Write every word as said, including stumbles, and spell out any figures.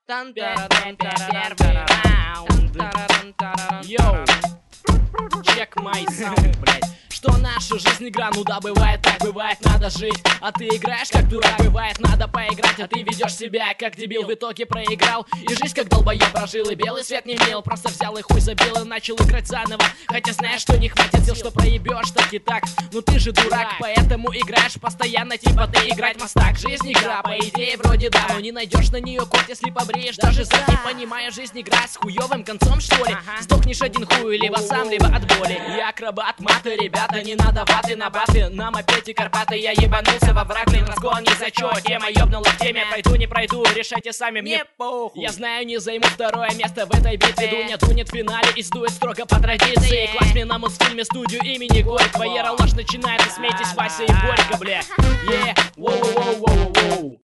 Первый раунд. Йоу, check my sound, блядь. Что наша жизнь игра, ну да, бывает так, бывает, надо жить. А ты играешь как дурак, бывает, надо поиграть. А ты ведешь себя как дебил, в итоге проиграл. И жизнь как долбоеб прожил, и белый свет не имел. Просто взял и хуй забил и начал играть заново. Хотя знаешь, что не хватит сил, что проебешь, так и так. Ну ты же дурак, поэтому играешь постоянно, типа ты играть мастак. Жизнь игра, по идее вроде да, но не найдешь на нее код, если побреешь. Даже сам не понимая, жизнь игра с хуевым концом, что ли? Сдохнешь один хуй, либо сам, либо от боли. Я акробат, маты, ребята. Да не надо ваты на баты, на мопеде Карпаты. Я ебанулся во враг, блин, разгон не зачет. Тема ёбнула в теме, пройду, не пройду, решайте сами, мне похуй. Я знаю, не займу второе место в этой битве. Дуня тунет в финале и сдует строго по традиции. Класс мне на Мосфильме студию имени Горького. Ералаш начинает, и смейтесь, Вася и Борька, бля. Yeah, воу-воу-воу-воу-воу.